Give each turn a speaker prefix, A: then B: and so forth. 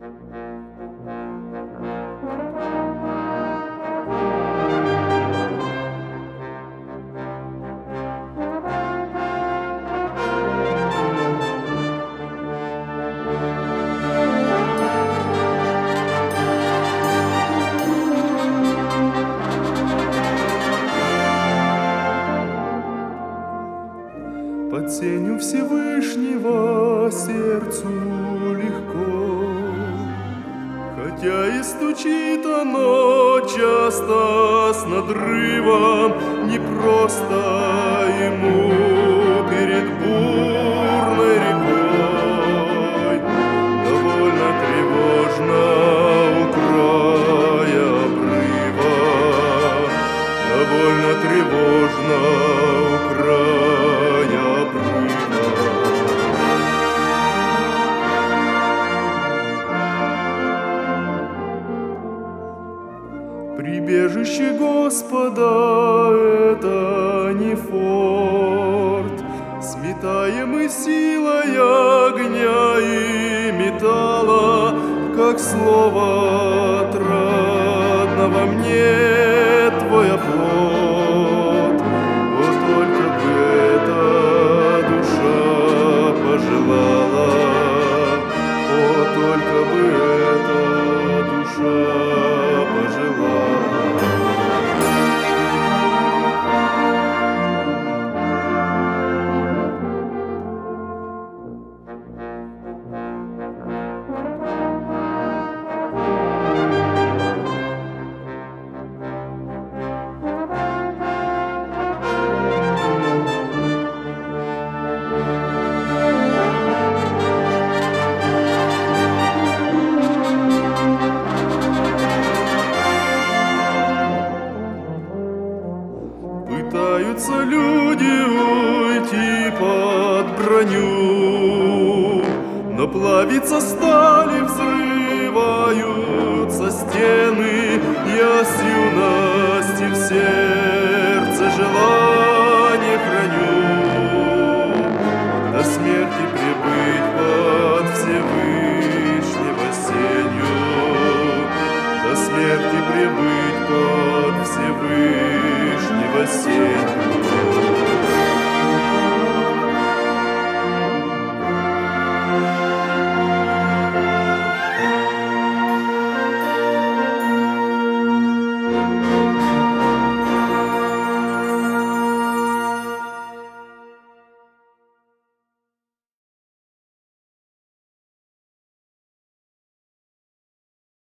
A: Под сенью Всевышнего сердцу легко, хотя и стучит оно часто с надрывом, не просто ему перед бурной рекой. Довольно тревожно у края обрыва, довольно тревожно у края обрыва. Прибежище Господа — это не форт, сметаемый силой огня и металла, как слово отрадного мне твой оплот. Вот только бы эта душа пожелала, вот только бы эта душа пожелала. Пытаются люди уйти под броню, но плавится сталь и взрываются стены. Я с юности в сердце желание храню, до смерти прибыть под Всевышнего сенью, до смерти прибыть под Всевышнего сенью.